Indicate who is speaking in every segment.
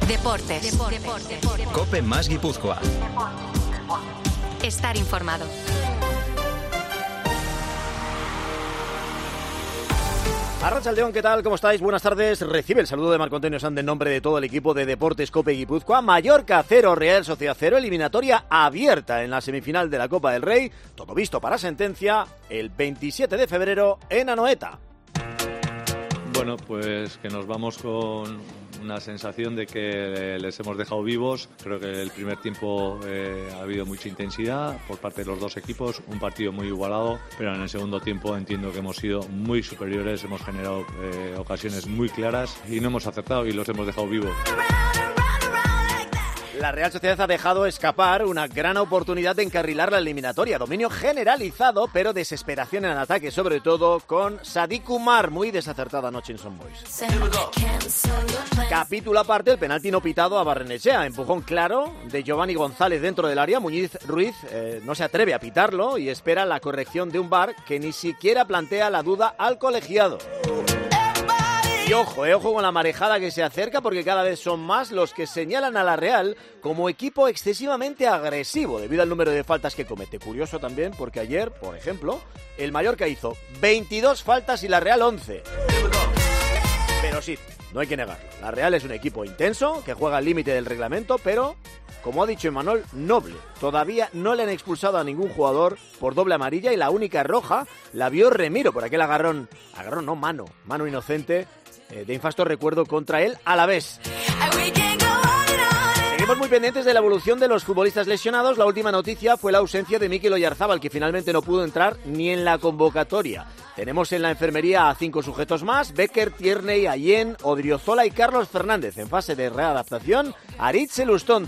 Speaker 1: Deportes.
Speaker 2: COPE más Guipúzcoa.
Speaker 1: Estar informado.
Speaker 3: Arratsaldeon, ¿qué tal? ¿Cómo estáis? Buenas tardes. Recibe el saludo de Marco Antonio Sand en nombre de todo el equipo de Deportes COPE Guipúzcoa. Mallorca 0, Real Sociedad 0, eliminatoria abierta en la semifinal de la Copa del Rey. Todo visto para sentencia el 27 de febrero en Anoeta.
Speaker 4: Bueno, pues que nos vamos con una sensación de que les hemos dejado vivos. Creo que el primer tiempo ha habido mucha intensidad por parte de los dos equipos, un partido muy igualado, pero en el segundo tiempo entiendo que hemos sido muy superiores, hemos generado ocasiones muy claras y no hemos acertado y los hemos dejado vivos.
Speaker 3: La Real Sociedad ha dejado escapar una gran oportunidad de encarrilar la eliminatoria. Dominio generalizado, pero desesperación en el ataque, sobre todo con Sadik Umar, muy desacertada anoche en Son Boys. Capítulo aparte, el penalti no pitado a Barrenechea. Empujón claro de Giovanni González dentro del área. Muñiz Ruiz no se atreve a pitarlo y espera la corrección de un VAR que ni siquiera plantea la duda al colegiado. Y ojo con la marejada que se acerca, porque cada vez son más los que señalan a la Real como equipo excesivamente agresivo debido al número de faltas que comete. Curioso también porque ayer, por ejemplo, el Mallorca hizo 22 faltas y la Real 11. Pero sí, no hay que negarlo. La Real es un equipo intenso, que juega al límite del reglamento, pero, como ha dicho Imanol, noble. Todavía no le han expulsado a ningún jugador por doble amarilla y la única roja la vio Remiro por aquel mano inocente de infasto recuerdo contra él a la vez. Seguimos muy pendientes de la evolución de los futbolistas lesionados. La última noticia fue la ausencia de Mikel Oyarzábal, que finalmente no pudo entrar ni en la convocatoria. Tenemos en la enfermería a 5 sujetos más: Becker, Tierney, Allen, Odriozola y Carlos Fernández. En fase de readaptación, Aritz Elustondo.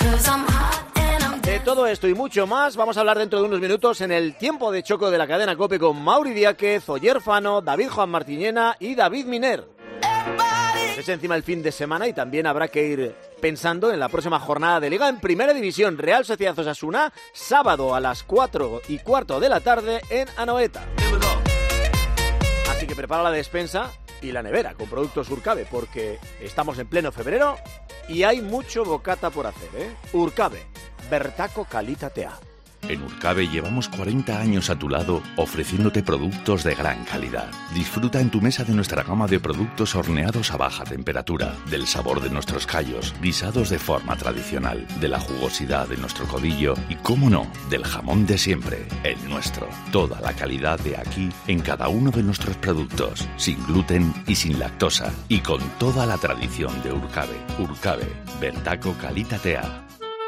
Speaker 3: De todo esto y mucho más vamos a hablar dentro de unos minutos en el tiempo de choco de la cadena COPE con Mauri Diáquez, Oyer Fano, David Juan Martiñena y David Miner. Es encima el fin de semana y también habrá que ir pensando en la próxima jornada de Liga en Primera División. Real Sociedad Osasuna, sábado a las 4:15 de la tarde en Anoeta. Así que prepara la despensa y la nevera con productos Urcabe, porque estamos en pleno febrero y hay mucho bocata por hacer, Urcabe, bertako kalitatea.
Speaker 5: En Urcabe llevamos 40 años a tu lado ofreciéndote productos de gran calidad. Disfruta en tu mesa de nuestra gama de productos horneados a baja temperatura, del sabor de nuestros callos, guisados de forma tradicional, de la jugosidad de nuestro codillo y, cómo no, del jamón de siempre, el nuestro. Toda la calidad de aquí en cada uno de nuestros productos, sin gluten y sin lactosa, y con toda la tradición de Urcabe. Urcabe, bertako kalitatea.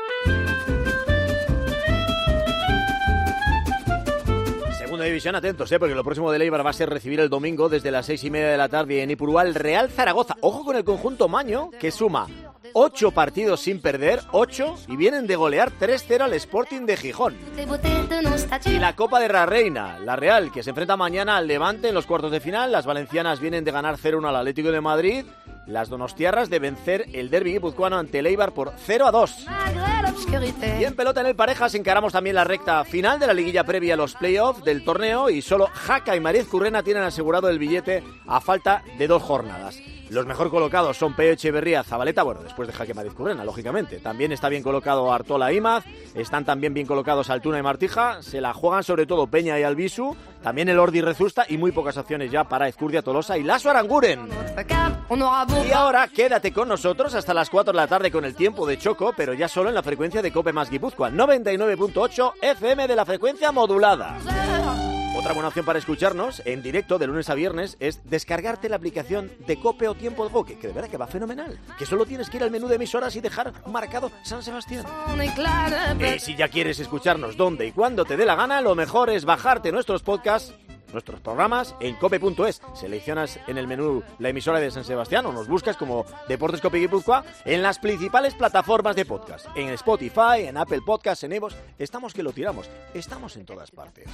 Speaker 3: Segunda división, atentos, porque lo próximo de Eibar va a ser recibir el domingo desde las 6:30 de la tarde en Ipurúa el Real Zaragoza. Ojo con el conjunto maño, que suma 8 partidos sin perder, 8, y vienen de golear 3-0 al Sporting de Gijón. Y la Copa de la Reina, la Real, que se enfrenta mañana al Levante en los cuartos de final. Las valencianas vienen de ganar 0-1 al Atlético de Madrid. Las donostiarras de vencer el derbi guipuzcoano ante el Eibar por 0-2. Y en pelota en el Parejas encaramos también la recta final de la liguilla previa a los playoffs del torneo y solo Jaca y Mariz Currena tienen asegurado el billete a falta de 2 jornadas. Los mejor colocados son Peo Echeverría, Zabaleta, después de Jaque Mariz Currena, lógicamente. También está bien colocado Artola Imaz, están también bien colocados Altuna y Martija, se la juegan sobre todo Peña y Albisu, también el Ordi Rezusta y muy pocas opciones ya para Ezcurdia Tolosa y Lasso Aranguren. Y ahora quédate con nosotros hasta las 4 de la tarde con el tiempo de choco, pero ya solo en la frecuencia de COPE más Guipúzcoa, 99.8 FM de la frecuencia modulada. Otra buena opción para escucharnos en directo de lunes a viernes es descargarte la aplicación de COPE o Tiempo de Juego, que de verdad que va fenomenal. Que solo tienes que ir al menú de emisoras y dejar marcado San Sebastián. Si ya quieres escucharnos donde y cuando te dé la gana, lo mejor es bajarte nuestros podcasts, nuestros programas en cope.es. Seleccionas en el menú la emisora de San Sebastián o nos buscas como Deportes COPE Guipúzcoa en las principales plataformas de podcast. En Spotify, en Apple Podcasts, en iVoox. Estamos que lo tiramos. Estamos en todas partes.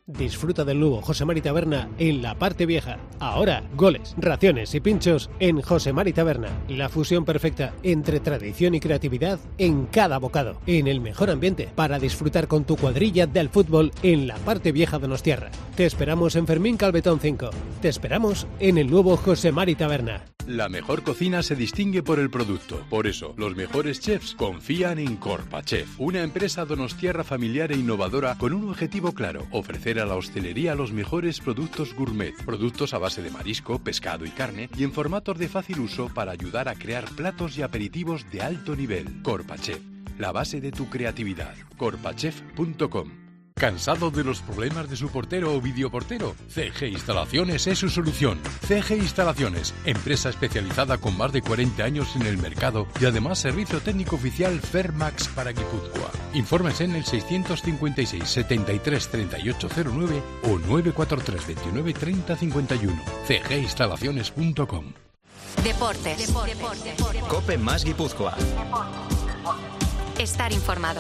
Speaker 1: Disfruta del nuevo José Mari Taberna en la parte vieja. Ahora, goles, raciones y pinchos en José Mari Taberna. La fusión perfecta entre tradición y creatividad en cada bocado. En el mejor ambiente para disfrutar con tu cuadrilla del fútbol en la parte vieja donostiarra. Te esperamos en Fermín Calvetón 5. Te esperamos en el nuevo José Mari Taberna.
Speaker 6: La mejor cocina se distingue por el producto. Por eso, los mejores chefs confían en Corpachef, una empresa donostiarra familiar e innovadora con un objetivo claro: ofrecer a la hostelería los mejores productos gourmet, productos a base de marisco, pescado y carne, y en formatos de fácil uso para ayudar a crear platos y aperitivos de alto nivel. Corpachef, la base de tu creatividad. Corpachef.com. ¿Cansado de los problemas de su portero o videoportero? CG Instalaciones es su solución. CG Instalaciones, empresa especializada con más de 40 años en el mercado y además servicio técnico oficial Fermax para Guipúzcoa. Informes en el 656 73 3809 o 943 29 30 51. cginstalaciones.com.
Speaker 7: Deportes.
Speaker 2: Cope más Guipúzcoa.
Speaker 7: Estar informado.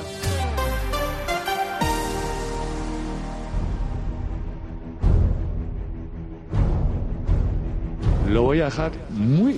Speaker 8: Lo voy a dejar muy,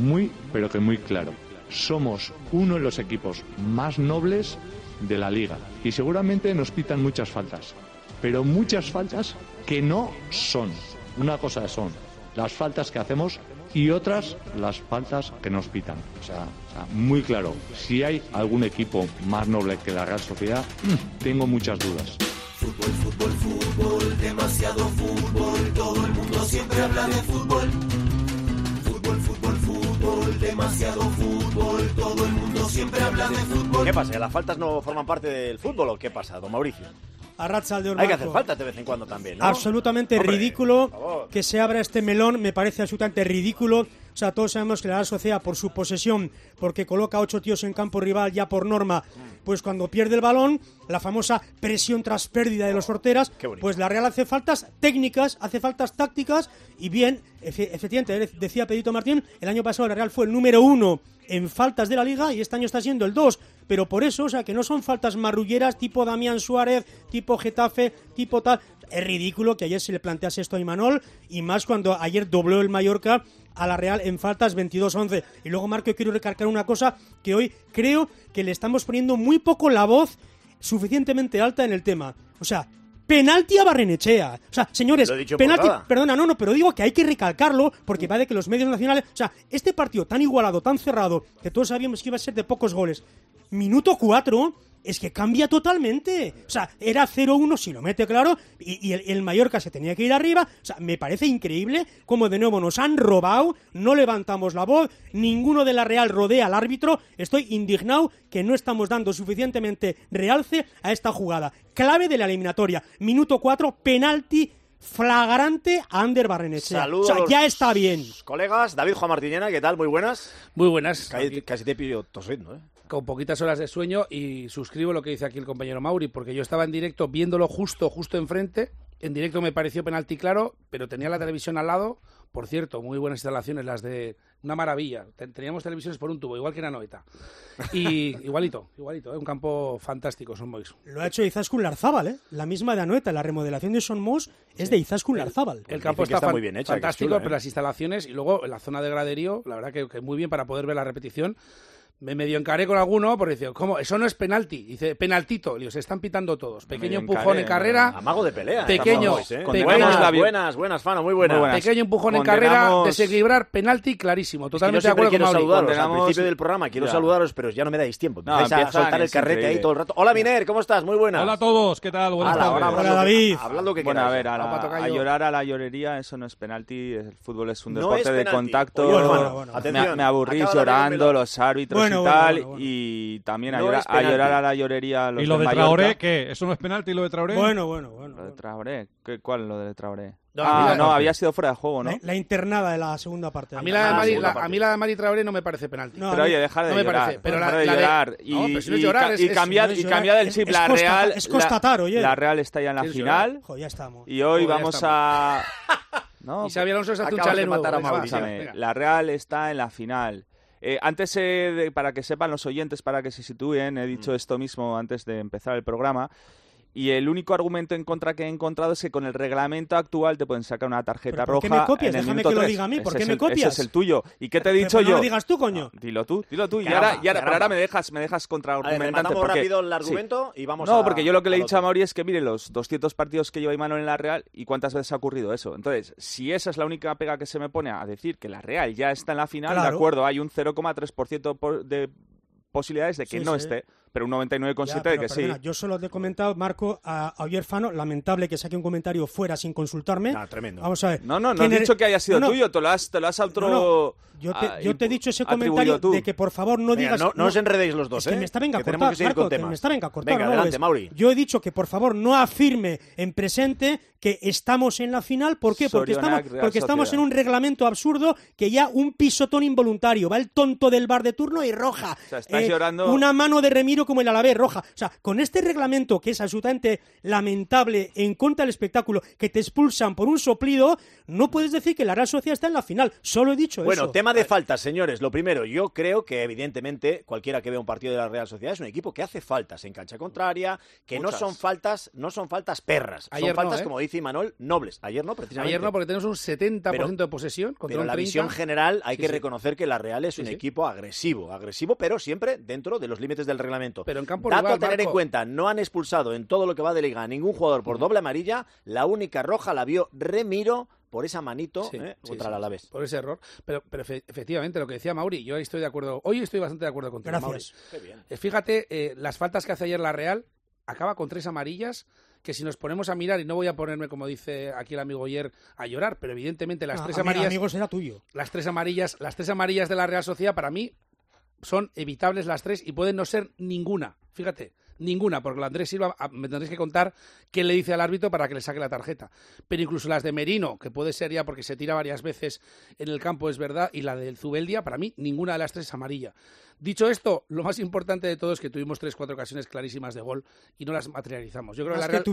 Speaker 8: pero que muy claro. Somos uno de los equipos más nobles de la liga y seguramente nos pitan muchas faltas, pero muchas faltas que no son. Una cosa son las faltas que hacemos y otras las faltas que nos pitan. O sea, muy claro. Si hay algún equipo más noble que la Real Sociedad, tengo muchas dudas.
Speaker 9: Fútbol, fútbol, fútbol, demasiado fútbol, todo el mundo siempre habla de fútbol. Fútbol, fútbol, fútbol, demasiado fútbol, todo el mundo siempre habla de fútbol.
Speaker 3: ¿Qué pasa? ¿Las faltas no forman parte del fútbol o qué pasa, don Mauricio?
Speaker 10: Arratsaldeon,
Speaker 3: hay que hacer faltas de vez en cuando también, ¿no?
Speaker 10: Absolutamente ridículo que se abra este melón, me parece absolutamente ridículo. O sea, todos sabemos que la Real Sociedad, por su posesión, porque coloca 8 tíos en campo rival ya por norma, pues cuando pierde el balón, la famosa presión tras pérdida de los horteras, pues la Real hace faltas técnicas, hace faltas tácticas, y bien, efectivamente, decía Pedrito Martín, el año pasado la Real fue el número 1 en faltas de la Liga y este año está siendo el 2, pero por eso, o sea, que no son faltas marrulleras tipo Damián Suárez, tipo Getafe, tipo tal. Es ridículo que ayer se le plantease esto a Imanol, y más cuando ayer dobló el Mallorca a la Real en faltas 22-11. Y luego, Marco, quiero recalcar una cosa, que hoy creo que le estamos poniendo muy poco la voz suficientemente alta en el tema. O sea, penalti a Barrenechea. O sea, señores, penalti, perdona, no, pero digo que hay que recalcarlo porque va de que los medios nacionales, o sea, este partido tan igualado, tan cerrado, que todos sabíamos que iba a ser de pocos goles, minuto 4, es que cambia totalmente. O sea, era 0-1 si lo mete claro, y el Mallorca se tenía que ir arriba. O sea, me parece increíble cómo de nuevo nos han robado, no levantamos la voz, ninguno de la Real rodea al árbitro. Estoy indignado que no estamos dando suficientemente realce a esta jugada clave de la eliminatoria. Minuto 4, penalti flagrante a Ander Barrenechea.
Speaker 3: Saludos.
Speaker 10: O sea, ya está bien.
Speaker 3: Colegas, David Juan Martiniana, ¿qué tal? Muy buenas.
Speaker 11: Muy buenas.
Speaker 3: Casi te pillo tosiendo, ¿eh?
Speaker 11: Con poquitas horas de sueño, y suscribo lo que dice aquí el compañero Mauri, porque yo estaba en directo viéndolo justo enfrente. En directo me pareció penalti claro, pero tenía la televisión al lado. Por cierto, muy buenas instalaciones, las de una maravilla. Teníamos televisiones por un tubo, igual que en Anoeta. Y igualito, un campo fantástico, Son Moix.
Speaker 10: Lo ha hecho Izaskun Larzábal, ¿eh? La misma de Anoeta, la remodelación de Son Moix es de Izaskun Larzábal.
Speaker 11: El campo está
Speaker 3: muy bien hecho,
Speaker 11: fantástico,
Speaker 3: chula,
Speaker 11: pero las instalaciones, y luego en la zona de graderío, la verdad que muy bien para poder ver la repetición. Me medio encaré con alguno porque dice, ¿cómo? Eso no es penalti. Dice, penaltito. Digo, se están pitando todos. Pequeño empujón en carrera.
Speaker 3: Amago de pelea.
Speaker 11: Pequeño.
Speaker 3: Buenas, Fano, muy buenas.
Speaker 11: Pequeño empujón en carrera, desequilibrar, penalti clarísimo. Totalmente de acuerdo con Mauri.
Speaker 3: Saludaros al principio del programa, quiero saludaros, pero ya no me dais tiempo. Empieza a soltar el carrete ahí todo el rato. Hola, Miner, ¿cómo estás? Muy buenas.
Speaker 12: Hola a todos, ¿qué tal? Buenas tardes.
Speaker 10: Hola, David.
Speaker 3: Hablando que
Speaker 13: bueno, a ver, a llorar a la llorería, eso no es penalti. El fútbol es un deporte de contacto. Me aburrís llorando, los árbitros y tal. Y también a llorar a la llorería los
Speaker 12: ¿Y lo de Traoré qué? ¿Eso no es penalti, lo de Traoré?
Speaker 10: Bueno.
Speaker 13: ¿Lo de Traoré? ¿Cuál lo de Traoré?
Speaker 11: No,
Speaker 13: había sido fuera de juego, ¿no?
Speaker 10: La internada de la segunda parte.
Speaker 11: A mí la de Mari Traoré no me parece penalti.
Speaker 13: Pero oye, dejar de llorar.
Speaker 11: Pero
Speaker 13: dejar de llorar. Y cambiar el chip. La Real...
Speaker 10: Es constatar, oye.
Speaker 13: La Real está ya en la final.
Speaker 10: Ya estamos.
Speaker 13: Y hoy vamos a...
Speaker 11: Y Xabi Alonso se hace un chale nuevo.
Speaker 13: La Real está en la final. Antes, para que sepan los oyentes, para que se sitúen, he dicho esto mismo antes de empezar el programa. Y el único argumento en contra que he encontrado es que con el reglamento actual te pueden sacar una tarjeta roja.
Speaker 10: ¿Por qué me copias?
Speaker 13: En el
Speaker 10: Déjame
Speaker 13: minuto
Speaker 10: que lo
Speaker 13: 3.
Speaker 10: diga a mí. ¿Por qué
Speaker 13: Ese
Speaker 10: me copias?
Speaker 13: Ese es el tuyo. ¿Y qué te he dicho yo?
Speaker 10: No lo digas tú, coño.
Speaker 13: No, dilo tú. Y
Speaker 3: Caramba.
Speaker 13: ahora me dejas contraargumentante.
Speaker 3: Rematamos rápido el argumento y vamos
Speaker 13: No, porque yo lo que le he dicho a Mauri es que mire los 200 partidos que lleva Imanol en la Real y cuántas veces ha ocurrido eso. Entonces, si esa es la única pega que se me pone a decir que la Real ya está en la final, de acuerdo, hay un 0,3% de posibilidades de que no esté, pero un 99,7% de que
Speaker 10: perdona,
Speaker 13: sí.
Speaker 10: Yo solo te he comentado, Marco, a Oyer Fano, lamentable que saque un comentario fuera sin consultarme.
Speaker 3: Tremendo.
Speaker 10: Vamos a ver.
Speaker 13: No has dicho que haya sido tuyo, te lo has
Speaker 10: Yo te he dicho ese comentario de que por favor no digas...
Speaker 3: No os enredéis los dos,
Speaker 10: es que me está venga a cortar, Marco, me está venga a cortar.
Speaker 3: Venga, adelante, Mauri.
Speaker 10: Yo he dicho que por favor no afirme en presente que estamos en la final. ¿Por qué? Porque estamos en un reglamento absurdo que ya un pisotón involuntario. Va el tonto del bar de turno y roja.
Speaker 13: O sea, estás llorando...
Speaker 10: Una mano de Remiro como el Alavés, roja. O sea, con este reglamento que es absolutamente lamentable en contra del espectáculo, que te expulsan por un soplido, no puedes decir que la Real Sociedad está en la final. Solo he dicho eso.
Speaker 3: Bueno, tema de faltas, señores. Lo primero, yo creo que evidentemente cualquiera que vea un partido de la Real Sociedad es un equipo que hace faltas en cancha contraria, que no son faltas perras.
Speaker 11: Ayer
Speaker 3: son faltas,
Speaker 11: no,
Speaker 3: como dice Imanol, nobles. Ayer no, precisamente.
Speaker 11: Ayer no, porque tenemos un 70% de posesión contra
Speaker 3: pero
Speaker 11: un 30%.
Speaker 3: la visión general hay que reconocer que la Real es un equipo agresivo, pero siempre dentro de los límites del reglamento.
Speaker 11: Pero en campo
Speaker 3: Dato
Speaker 11: rival,
Speaker 3: a tener en
Speaker 11: Marco,
Speaker 3: cuenta, no han expulsado en todo lo que va de liga a ningún jugador por doble amarilla. La única roja la vio Remiro por esa manito contra el Alavés.
Speaker 11: Por ese error. Pero efectivamente, lo que decía Mauri, yo estoy de acuerdo. Hoy estoy bastante de acuerdo contigo, Mauri.
Speaker 3: Qué bien.
Speaker 11: Fíjate, las faltas que hace ayer la Real, acaba con 3 amarillas, que si nos ponemos a mirar, y no voy a ponerme, como dice aquí el amigo Oyer, a llorar, pero evidentemente las 3 amarillas...
Speaker 10: amigo, será tuyo.
Speaker 11: Las tres amarillas de la Real Sociedad, para mí, son evitables las 3 y pueden no ser ninguna. Fíjate, ninguna, porque la Andrés Silva me tendréis que contar qué le dice al árbitro para que le saque la tarjeta. Pero incluso las de Merino, que puede ser ya porque se tira varias veces en el campo, es verdad, y la del Zubeldia, para mí, ninguna de las 3 es amarilla. Dicho esto, lo más importante de todo es que tuvimos 3-4 ocasiones clarísimas de gol y no las materializamos. Yo creo que la Real...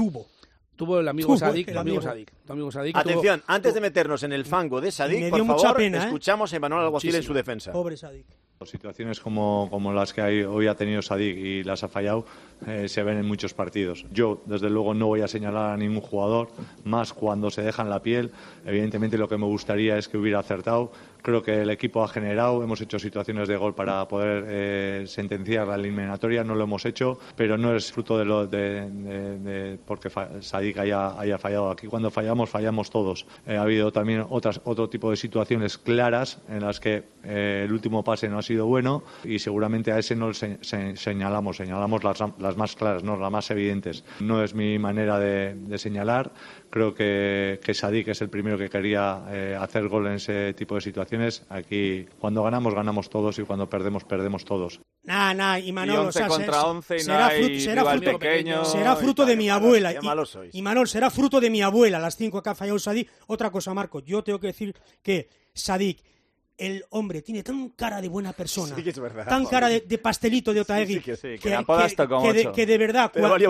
Speaker 11: Tuvo el amigo Sadik, tu amigo Sadik.
Speaker 3: Atención, antes de meternos en el fango de Sadik, por favor, escuchamos a Imanol Alguacil en su defensa.
Speaker 10: Pobre Sadik.
Speaker 4: Situaciones como las que hoy ha tenido Sadik y las ha fallado se ven en muchos partidos. Yo, desde luego, no voy a señalar a ningún jugador, más cuando se dejan la piel. Evidentemente, lo que me gustaría es que hubiera acertado. Creo que el equipo ha generado, hemos hecho situaciones de gol para poder sentenciar la eliminatoria, no lo hemos hecho, pero no es fruto de porque Sadik haya fallado. Aquí cuando fallamos todos. Ha habido también otro tipo de situaciones claras en las que el último pase no ha sido bueno y seguramente a ese no señalamos las más claras, no las más evidentes. No es mi manera de señalar. Creo que Sadik es el primero que quería hacer gol en ese tipo de situaciones. Aquí, cuando ganamos todos y cuando perdemos todos.
Speaker 10: Imanol,
Speaker 13: 11 contra 11 y no hay rival pequeño.
Speaker 10: Será fruto de mi abuela.
Speaker 3: Imanol,
Speaker 10: será fruto de mi abuela, las 5 que ha fallado Sadik. Otra cosa, Marco, yo tengo que decir que Sadik, el hombre, tiene tan cara de buena persona,
Speaker 3: sí, es verdad,
Speaker 10: tan cara de pastelito de Otaegui, que de verdad,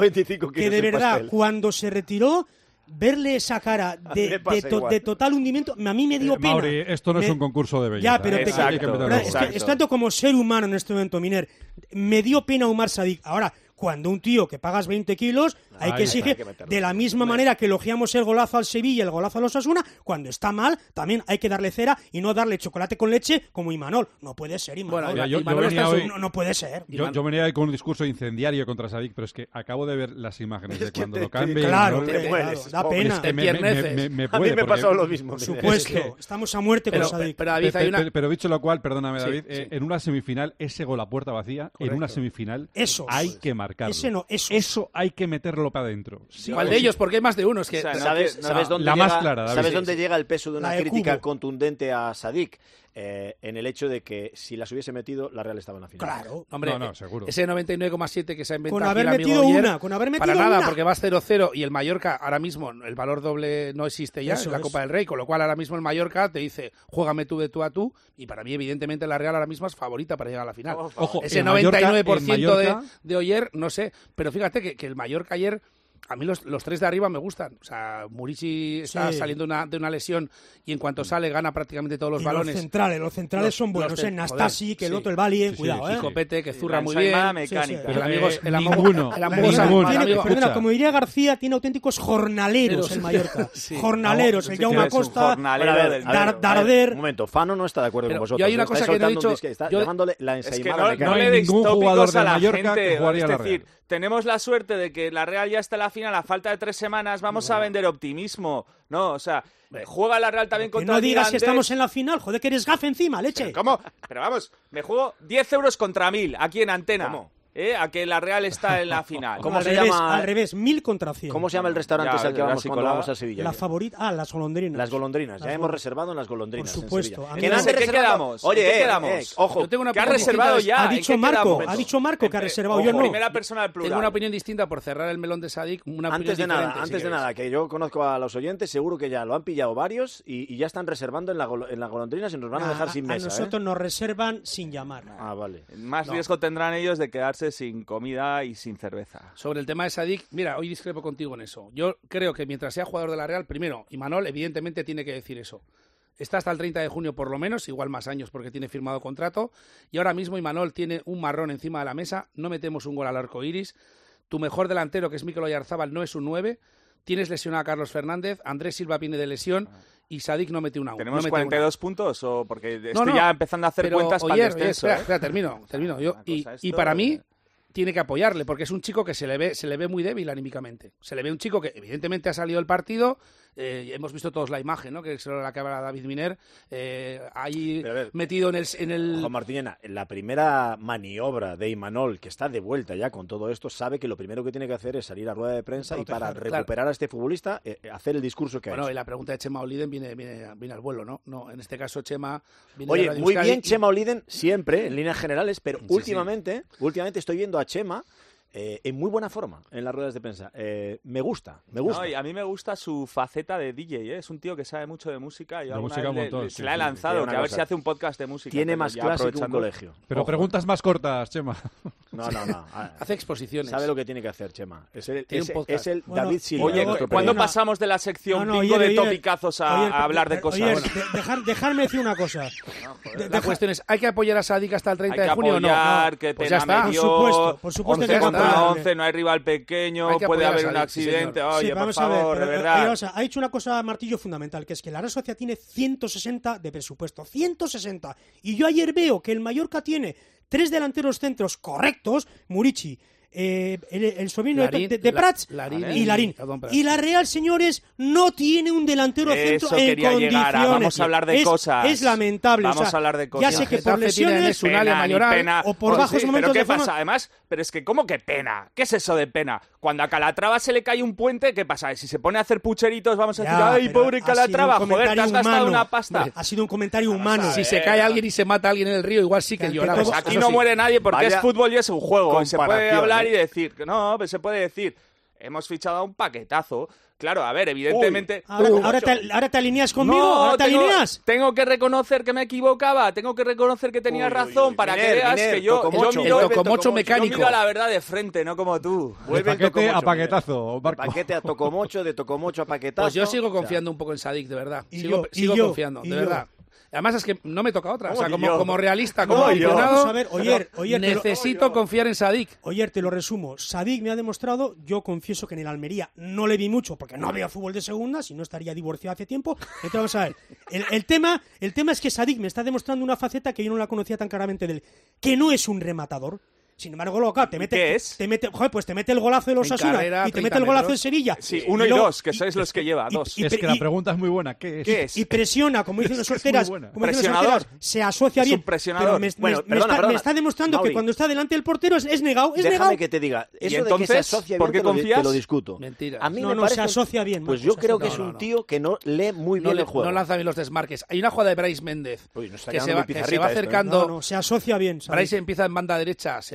Speaker 10: cuando se retiró, verle esa cara de total hundimiento, a mí me dio pena.
Speaker 12: Mauri, esto no es un concurso de belleza.
Speaker 10: Ya, pero es tanto como ser humano en este momento, Miner. Me dio pena Umar Sadik. Ahora, cuando un tío que pagas 20 kilos, hay que exigir, de la misma manera que elogiamos el golazo al Sevilla y el golazo al Osasuna, cuando está mal, también hay que darle cera y no darle chocolate con leche como Imanol. No puede ser, Imanol. No puede ser.
Speaker 12: Yo venía hoy con un discurso incendiario contra Sadik, pero es que acabo de ver las imágenes de cuando lo cambien.
Speaker 10: Claro, da pena.
Speaker 3: A mí me ha pasado lo mismo.
Speaker 10: Supuesto, estamos a muerte con Sadik.
Speaker 12: Pero dicho lo cual, perdóname, David, en una semifinal, ese gol a puerta vacía, en una semifinal, hay que marcarlo. Eso hay que meterlo para adentro.
Speaker 11: ¿Cuál de ellos? Porque hay más de uno. Es que
Speaker 3: ¿Sabes dónde
Speaker 12: la
Speaker 3: llega,
Speaker 12: más clara, David.
Speaker 3: ¿Sabes dónde llega el peso de una crítica contundente a Sadik? En el hecho de que si las hubiese metido, la Real estaba en la final.
Speaker 10: Claro.
Speaker 11: Hombre,
Speaker 12: seguro.
Speaker 11: Ese 99,7 que se ha inventado
Speaker 10: con haber
Speaker 11: aquí el
Speaker 10: metido
Speaker 11: amigo
Speaker 10: una,
Speaker 11: Oyer,
Speaker 10: con haber metido
Speaker 11: para nada,
Speaker 10: una.
Speaker 11: porque vas 0-0 y el Mallorca ahora mismo, el valor doble no existe ya, en la Copa del Rey, con lo cual ahora mismo el Mallorca te dice, juégame tú de tú a tú, y para mí evidentemente la Real ahora mismo es favorita para llegar a la final.
Speaker 12: Ojo,
Speaker 11: ese
Speaker 12: el
Speaker 11: 99%
Speaker 12: Mallorca...
Speaker 11: de Oyer, no sé, pero fíjate que el Mallorca ayer A mí los tres de arriba me gustan. O sea, Murici está saliendo de una lesión y en cuanto sale gana prácticamente todos los balones.
Speaker 10: Los centrales son buenos. Nastasi, que el otro, el Bali, cuidado.
Speaker 11: Copete, que zurra muy bien.
Speaker 13: Mecánica.
Speaker 10: Como diría García, tiene auténticos jornaleros el Mallorca. Jornaleros, el Jaume Acosta, Darder.
Speaker 3: Un momento, Fano no está de acuerdo con vosotros.
Speaker 11: Yo hay una cosa que no he dicho.
Speaker 3: Está llamándole la ensaimada mecánica.
Speaker 13: No le deis tópicos a la
Speaker 12: Mallorca
Speaker 13: gente.
Speaker 12: Es
Speaker 13: decir, tenemos la suerte de que la Real ya está en la final, a falta de 3 semanas vamos a vender optimismo. No, o sea, juega la Real también contra
Speaker 10: el Mirandés. No digas que estamos en la final, joder, que eres gafe encima, leche.
Speaker 13: ¿Cómo? Pero vamos, me juego 10 euros contra 1000 aquí en Antena.
Speaker 3: ¿Cómo?
Speaker 13: A que la Real está en la final.
Speaker 3: ¿Cómo se llama?
Speaker 10: Al revés, 1000 contra 100.
Speaker 3: ¿Cómo se llama el restaurante al que vamos cuando vamos a Sevilla?
Speaker 10: La favorita, las golondrinas.
Speaker 3: Las golondrinas, ya hemos reservado en las golondrinas.
Speaker 10: Por supuesto.
Speaker 13: ¿Qué quedamos?
Speaker 3: Oye,
Speaker 13: ¿qué quedamos?
Speaker 11: Ojo,
Speaker 13: ¿qué ha reservado ya?
Speaker 10: Ha dicho Marco que ha reservado, yo no.
Speaker 13: Primera persona del plural.
Speaker 11: Tengo una opinión distinta por cerrar el melón de Sadik.
Speaker 3: Antes de nada, que yo conozco a los oyentes, seguro que ya lo han pillado varios y ya están reservando en las golondrinas y nos van a dejar sin mesa.
Speaker 10: A nosotros nos reservan sin llamar.
Speaker 3: Ah, vale.
Speaker 13: Más riesgo tendrán ellos de quedarse sin comida y sin cerveza.
Speaker 11: Sobre el tema de Sadik, mira, hoy discrepo contigo en eso. Yo creo que mientras sea jugador de la Real, primero, Imanol evidentemente tiene que decir eso. Está hasta el 30 de junio por lo menos, igual más años porque tiene firmado contrato, y ahora mismo Imanol tiene un marrón encima de la mesa, no metemos un gol al arco iris, tu mejor delantero, que es Mikel Oyarzabal, no es un 9, tienes lesionado a Carlos Fernández, Andrés Silva viene de lesión, y Sadik no mete una.
Speaker 13: ¿Tenemos 42 puntos? O porque estoy ya empezando a hacer cuentas para el descenso.
Speaker 11: Espera, termino. Yo, y para mí tiene que apoyarle, porque es un chico que se le ve muy débil anímicamente. Se le ve un chico que evidentemente ha salido del partido, hemos visto todos la imagen, ¿no? Que es la que habla David Miner, ahí metido en el...
Speaker 3: Juan Martínez, en la primera maniobra de Imanol, que está de vuelta ya con todo esto, sabe que lo primero que tiene que hacer es salir a rueda de prensa y para recuperar a este futbolista, hacer el discurso que ha hecho.
Speaker 11: Y la pregunta de Chema Oliden viene al vuelo, ¿no? No, en este caso Chema viene
Speaker 3: Oye,
Speaker 11: de Radio
Speaker 3: muy
Speaker 11: Euskadi
Speaker 3: bien Chema Oliden, siempre, en líneas generales, pero últimamente estoy viendo a Chema en muy buena forma en las ruedas de prensa. Me gusta.
Speaker 13: No, y a mí me gusta su faceta de DJ, Es un tío que sabe mucho de música. Yo se la he lanzado, que a ver si hace un podcast de música.
Speaker 3: Tiene más clase que un colegio.
Speaker 12: Pero preguntas más cortas, Chema.
Speaker 3: No.
Speaker 11: Hace exposiciones.
Speaker 3: Sabe lo que tiene que hacer, Chema. Es el David Silva.
Speaker 13: Oye, ¿cuándo pasamos de la sección bingo de topicazos a hablar de cosas?
Speaker 10: Dejarme decir una cosa.
Speaker 11: La cuestión es, ¿hay que apoyar a Sadik hasta el 30 de junio o no?
Speaker 13: Que
Speaker 11: pues ya está.
Speaker 10: Por supuesto que
Speaker 13: 11, no hay rival pequeño, puede haber un accidente. Oye, por favor, de verdad.
Speaker 10: Ha dicho una cosa, Martillo, fundamental, que es que la Real Sociedad tiene 160 de presupuesto. 160. Y yo ayer veo que el Mallorca tiene 3 delanteros centros correctos, Murici, el sobrino de Prats y Larín. Y la Real, señores, no tiene un delantero centro en condiciones.
Speaker 13: Vamos a hablar de cosas.
Speaker 10: Es lamentable.
Speaker 13: Vamos a hablar de cosas.
Speaker 10: Ya sé que por lesiones o por bajos momentos
Speaker 13: ¿pero qué
Speaker 10: de forma...
Speaker 13: pasa? Además, pero es que ¿cómo que pena? ¿Qué es eso de pena? Cuando a Calatrava se le cae un puente, ¿qué pasa? Si se pone a hacer pucheritos, vamos a decir, ¡ay, pobre Calatrava! Joder, te has gastado una pasta.
Speaker 10: Ha sido un comentario humano.
Speaker 11: Si se cae alguien y se mata a alguien en el río, igual sí que lloramos.
Speaker 13: Aquí no muere nadie porque es fútbol y es un juego. Se puede hablar y decir, no, pues se puede decir, hemos fichado a un paquetazo. Claro, a ver, evidentemente...
Speaker 10: ¿Ahora te alineas conmigo? ¿Ahora te alineas?
Speaker 13: Tengo que reconocer que me equivocaba, tengo que reconocer que tenías razón para que veas que yo miro a la verdad de frente, no como tú.
Speaker 12: Vuelve el paquete a paquetazo, Marco.
Speaker 3: Paquete a tocomocho, de tocomocho a paquetazo.
Speaker 11: Pues yo sigo confiando un poco en Sadik, de verdad. Sigo confiando, de verdad. Además es que no me toca otra, o sea, como realista, como aficionado, necesito confiar en Sadik.
Speaker 10: Oyer, te lo resumo, Sadik me ha demostrado, yo confieso que en el Almería no le vi mucho, porque no había fútbol de segunda, si no estaría divorciado hace tiempo. Entonces vamos a ver, el tema es que Sadik me está demostrando una faceta que yo no la conocía tan claramente de él, que no es un rematador. Sin embargo, loca, te mete el golazo de los Osasuna y te mete el golazo de Sevilla.
Speaker 13: Sí, 1 y 2, que sois los que lleva, 2.
Speaker 12: Es que la pregunta es muy buena, ¿qué es?
Speaker 10: Y presiona, como dicen los sorteras, se asocia bien. Pero me está demostrando que cuando está delante del portero es negado.
Speaker 3: Déjame que te diga, eso de que se asocia bien te lo discuto.
Speaker 11: Mentira.
Speaker 3: A mí
Speaker 10: no se asocia bien.
Speaker 3: Pues yo creo que es un tío que no lee muy bien el juego.
Speaker 11: No lanza bien los desmarques. Hay una jugada de Bryce Méndez que se va acercando.
Speaker 10: No, se asocia bien.
Speaker 11: Bryce empieza en banda derecha,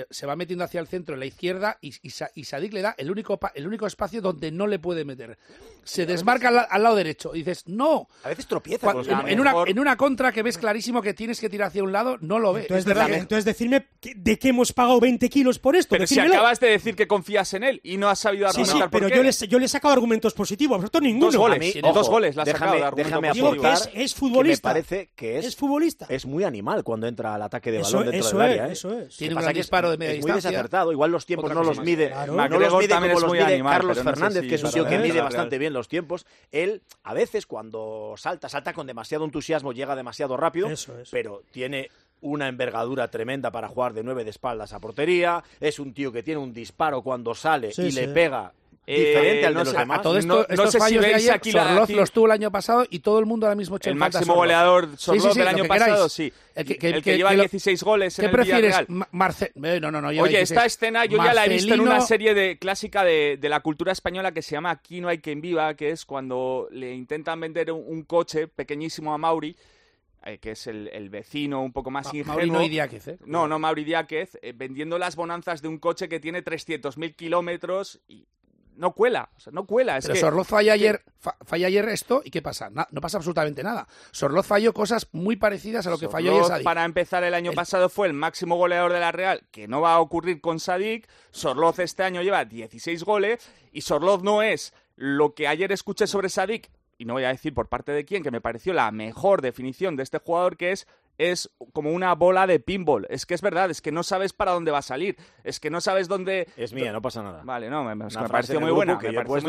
Speaker 11: se va metiendo hacia el centro en la izquierda y Sadik le da el único espacio donde no le puede meter. Se desmarca al lado derecho y dices, no.
Speaker 3: A veces tropieza.
Speaker 11: En una contra que ves clarísimo que tienes que tirar hacia un lado, no lo ve.
Speaker 10: Entonces decirme de qué hemos pagado 20 kilos por esto.
Speaker 13: Pero si acabas de decir que confías en él y no has sabido argumentar por qué.
Speaker 10: Pero yo le he sacado argumentos positivos, a vosotros ninguno.
Speaker 13: 2 goles le has sacado de argumentos positivos.
Speaker 10: Digo que es futbolista.
Speaker 3: Me parece que
Speaker 10: es futbolista.
Speaker 3: Es muy animal cuando entra al ataque de balón dentro del área.
Speaker 10: Eso es.
Speaker 11: Tiene un gran disparo de media distancia.
Speaker 3: Es muy desacertado. Igual los tiempos no los mide.
Speaker 13: No los mide como los mide
Speaker 3: Carlos Fernández, que es un tío que mide bastante bien los tiempos. Él, a veces, cuando salta con demasiado entusiasmo, llega demasiado rápido, pero tiene una envergadura tremenda para jugar de 9 de espaldas a portería. Es un tío que tiene un disparo cuando sale y le pega diferente al de los demás.
Speaker 11: A todo esto, estos fallos de ayer, Sorloz los tuvo el año pasado y todo el mundo ahora mismo
Speaker 13: el máximo goleador Sorloz del año pasado, sí. El que lleva 16 goles en el Villarreal.
Speaker 11: ¿Qué prefieres? No,
Speaker 13: Oye, esta escena yo ya la he visto en una serie clásica de la cultura española que se llama Aquí no hay quien viva, que es cuando le intentan vender un coche pequeñísimo a Mauri, que es el vecino un poco más ingenuo.
Speaker 11: Mauri Diáquez, ¿eh?
Speaker 13: No, Mauri Diáquez, vendiendo las bonanzas de un coche que tiene 300.000 kilómetros y no cuela.
Speaker 11: Pero Sorloz falla ayer esto, ¿y qué pasa? No pasa absolutamente nada. Sorloz falló cosas muy parecidas a lo que falló ayer Sadik.
Speaker 13: Para empezar, el año pasado fue el máximo goleador de la Real, que no va a ocurrir con Sadik. Sorloz este año lleva 16 goles y Sorloz no es lo que ayer escuché sobre Sadik, y no voy a decir por parte de quién, que me pareció la mejor definición de este jugador, que es como una bola de pinball. Es que es verdad, es que no sabes para dónde va a salir. Es que no sabes dónde...
Speaker 3: Es mía, no pasa nada.
Speaker 13: Vale, no, me pareció muy buena.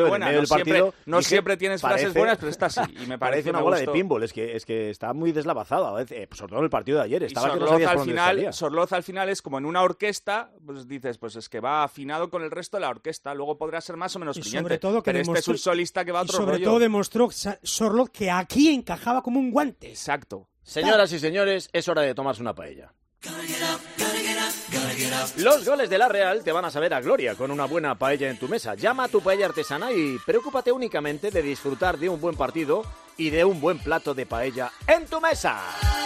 Speaker 13: No siempre tienes frases buenas, pero esta sí. Y me parece
Speaker 3: una bola de pinball. Es que está muy deslavazado a veces, sobre todo en el partido de ayer. Estaba
Speaker 13: Sorloz al final es como en una orquesta, pues dices, pues es que va afinado con el resto de la orquesta. Luego podrá ser más o menos brillante. Pero este es un solista que va a otro rollo.
Speaker 10: Sobre todo demostró Sorloz que aquí encajaba como un guante.
Speaker 13: Exacto.
Speaker 3: Señoras y señores, es hora de tomarse una paella. Los goles de la Real te van a saber a gloria con una buena paella en tu mesa. Llama a tu paella artesana y preocúpate únicamente de disfrutar de un buen partido y de un buen plato de paella en tu mesa.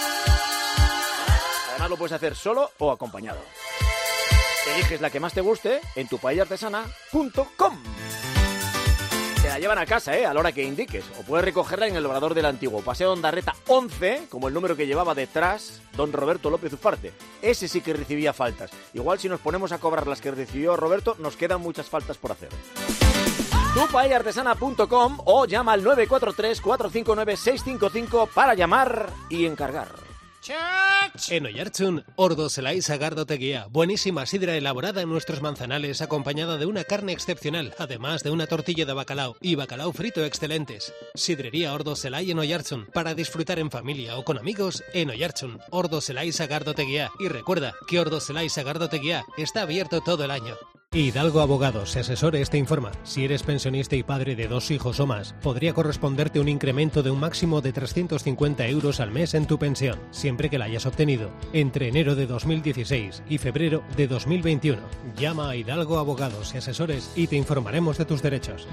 Speaker 3: Además lo puedes hacer solo o acompañado. Eliges la que más te guste en tupaellaartesana.com. Te la llevan a casa, a la hora que indiques. O puedes recogerla en el Obrador del Antiguo. Paseo Ondarreta 11, como el número que llevaba detrás don Roberto López Ufarte. Ese sí que recibía faltas. Igual si nos ponemos a cobrar las que recibió Roberto, nos quedan muchas faltas por hacer. tupaellaartesana.com o llama al 943-459-655 para llamar y encargar.
Speaker 1: En Oiartzun, Ordo Zelai Sagardotegia. Buenísima sidra elaborada en nuestros manzanales, acompañada de una carne excepcional, además de una tortilla de bacalao y bacalao frito excelentes. Sidrería Ordo Zelai en Oiartzun, para disfrutar en familia o con amigos en Oiartzun, Ordo Zelai Sagardotegia. Y recuerda que Ordo Zelai Sagardotegia está abierto todo el año. Hidalgo Abogados, asesores te informa. Si eres pensionista y padre de 2 hijos o más, podría corresponderte un incremento de un máximo de 350 euros al mes en tu pensión, siempre que la hayas obtenido entre enero de 2016 y febrero de 2021. Llama a Hidalgo Abogados y Asesores y te informaremos de tus derechos.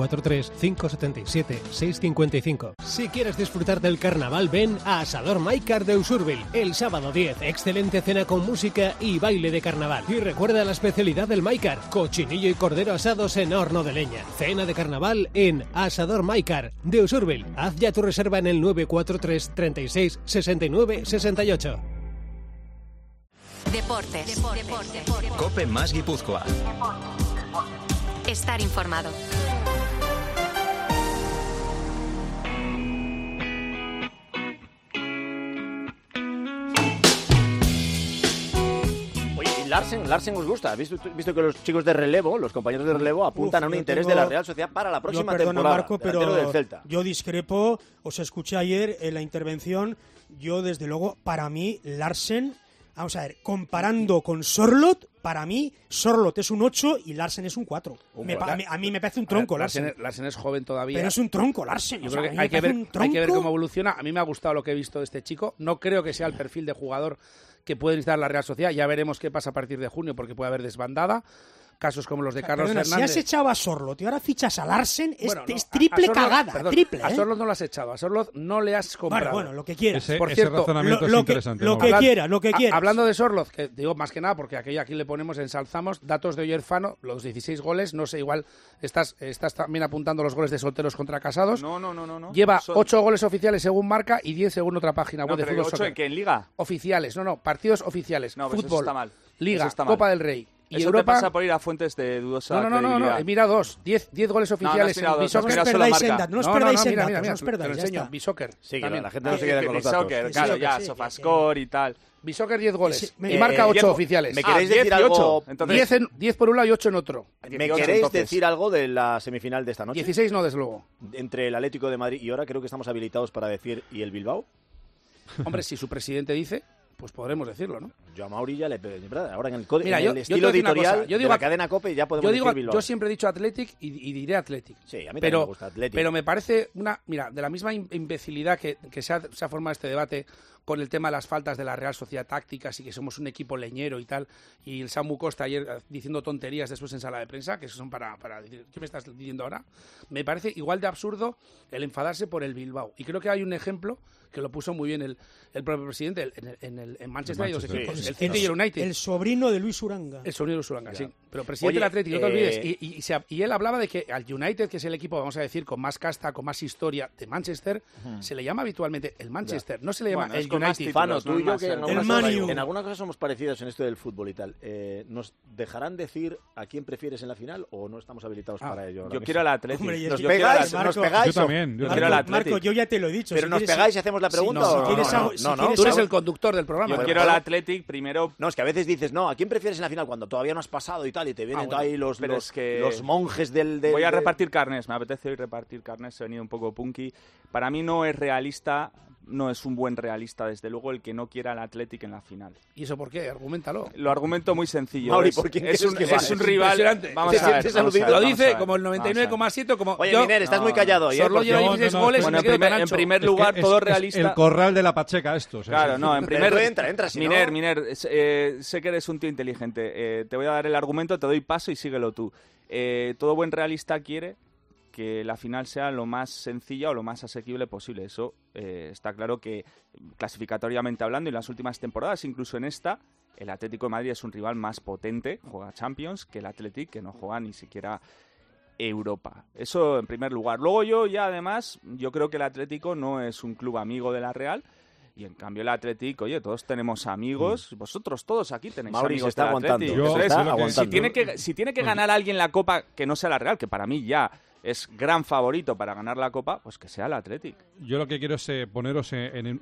Speaker 1: 943-577-655. Si quieres disfrutar del carnaval, ven a Asador Maikar de Usurbil el sábado 10. Excelente cena con música y baile de carnaval. Y recuerda la especialidad del Maikar: cochinillo y cordero asados en horno de leña. Cena de carnaval en Asador Maikar de Usurbil. Haz ya tu reserva en el 943 36 69 68.
Speaker 7: Deportes.
Speaker 2: Cope más Guipúzcoa.
Speaker 7: Estar informado.
Speaker 3: Larsen os gusta. Visto que los chicos de relevo, los compañeros de relevo, apuntan a un interés de la Real Sociedad para la próxima temporada.
Speaker 10: Marco, pero del Celta. Yo discrepo. Os escuché ayer en la intervención. Yo, desde luego, para mí, Larsen, vamos a ver, comparando con Sorloth, para mí, Sorloth es un 8 y Larsen es un 4. A mí me parece un tronco, Larsen.
Speaker 11: Larsen es joven todavía.
Speaker 10: Pero es un tronco, Larsen.
Speaker 11: Yo creo que hay que ver cómo evoluciona. A mí me ha gustado lo que he visto de este chico. No creo que sea el perfil de jugador que puede necesitar la Real Sociedad. Ya veremos qué pasa a partir de junio, porque puede haber desbandada. casos como los de Carlos Fernández.
Speaker 10: Si has echado a Sorloth y ahora fichas a Larsen, es triple cagada. Perdón, triple,
Speaker 11: a Sorloth no lo has echado, a Sorloth no le has comprado.
Speaker 10: Bueno, lo que quieras.
Speaker 11: Por cierto,
Speaker 12: razonamiento es interesante.
Speaker 10: Lo que quieras.
Speaker 11: Hablando de Sorloth, que digo más que nada, porque aquí le ponemos, ensalzamos, datos de Oyer Fano, los 16 goles, no sé, igual estás también apuntando los goles de solteros contra casados.
Speaker 13: No.
Speaker 11: Lleva 8 goles oficiales según Marca y 10 según otra página web de Fútbol Soccer.
Speaker 13: ¿8 en Liga?
Speaker 11: Oficiales, partidos oficiales.
Speaker 13: No,
Speaker 11: fútbol,
Speaker 13: eso está mal.
Speaker 11: Liga, Copa del Rey. Y
Speaker 13: eso
Speaker 11: Europa...
Speaker 13: te pasa por ir a fuentes de dudosa credibilidad.
Speaker 11: Mira 10 goles oficiales en Bisoccer.
Speaker 10: No os perdáis en datos, no os perdáis en datos, no os perdáis.
Speaker 11: Te lo enseño, Bisoccer.
Speaker 3: Sí, que la gente no se queda con los datos.
Speaker 13: Bisoccer, claro, ya, Sofascore y tal.
Speaker 11: Bisoccer 10 goles. Y Marca 8 oficiales.
Speaker 3: ¿Me queréis decir algo?
Speaker 11: 10 por un lado y 8 en otro.
Speaker 3: ¿Me queréis decir algo de la semifinal de esta noche?
Speaker 11: 16 no, desde luego.
Speaker 3: Entre el Atlético de Madrid y ahora creo que estamos habilitados para decir ¿y el Bilbao?
Speaker 11: Hombre, si su presidente dice... pues podremos decirlo, ¿no?
Speaker 3: Yo a Mauri ya le... Ahora en el,
Speaker 11: estilo
Speaker 3: editorial de la cadena COPE ya podemos decir Bilbao.
Speaker 11: Yo siempre he dicho Athletic y diré Athletic.
Speaker 3: Sí, a mí también me gusta Athletic.
Speaker 11: Pero me parece de la misma imbecilidad que se ha formado este debate con el tema de las faltas de la Real Sociedad tácticas y que somos un equipo leñero y tal, y el Samu Costa ayer diciendo tonterías después en sala de prensa, que eso son para decir, ¿qué me estás diciendo ahora? Me parece igual de absurdo el enfadarse por el Bilbao. Y creo que hay un ejemplo que lo puso muy bien el propio presidente en Manchester, hay dos equipos, el City y el United.
Speaker 10: El sobrino de Luis Uranga.
Speaker 11: El sobrino de Luis Uranga, sí. Pero presidente del Atlético, no te olvides. Y él hablaba de que al United, que es el equipo, vamos a decir, con más casta, con más historia de Manchester, se le llama habitualmente el Manchester, no se le llama el United.
Speaker 3: Títulos, tú y yo, que
Speaker 10: en
Speaker 3: algunas cosas somos parecidos en esto del fútbol y tal. ¿Nos dejarán decir a quién prefieres en la final o no estamos habilitados para ello?
Speaker 13: Yo quiero al Atlético.
Speaker 3: ¿Nos pegáis?
Speaker 12: Yo también.
Speaker 10: Marco, yo ya te lo he dicho.
Speaker 3: ¿Pero nos pegáis y hacemos la pregunta?
Speaker 11: No, tú eres el conductor del programa.
Speaker 13: Yo quiero al Athletic primero.
Speaker 3: No, es que a veces dices, ¿a quién prefieres en la final? Cuando todavía no has pasado y tal, y te vienen ahí los monjes del...
Speaker 13: Voy a repartir carnés, me apetece hoy repartir carnés, he venido un poco punky. Para mí no es realista, no es un buen realista, desde luego, el que no quiera al Athletic en la final.
Speaker 11: ¿Y eso por qué? Argumentalo.
Speaker 13: Lo argumento muy sencillo.
Speaker 3: Mauri, ¿por quién
Speaker 13: es un rival...
Speaker 11: Vamos a ver. Lo dice como el 99,7, como...
Speaker 3: Oye, Miner, estás muy callado.
Speaker 11: Solo lleva 16 goles y me quedo tan ancho.
Speaker 13: En primer lugar, todo realista...
Speaker 12: El corral de la Pacheca, esto.
Speaker 13: Claro, no, en primer...
Speaker 3: Entra, si
Speaker 13: Miner, sé que eres un tío inteligente. Te voy a dar el argumento, te doy paso y síguelo tú. Todo buen realista quiere que la final sea lo más sencilla o lo más asequible posible. Eso está claro que, clasificatoriamente hablando, en las últimas temporadas, incluso en esta, el Atlético de Madrid es un rival más potente, juega Champions, que el Athletic, que no juega ni siquiera Europa. Eso en primer lugar. Luego yo creo que el Atlético no es un club amigo de la Real. Y en cambio el Atlético, oye, todos tenemos amigos, vosotros todos aquí tenéis
Speaker 3: Mauri
Speaker 13: amigos
Speaker 3: se está
Speaker 13: del Atlético.
Speaker 3: aguantando.
Speaker 13: Si tiene que ganar alguien la Copa que no sea la Real, que para mí ya es gran favorito para ganar la Copa, pues que sea el Atlético.
Speaker 12: Yo lo que quiero es poneros en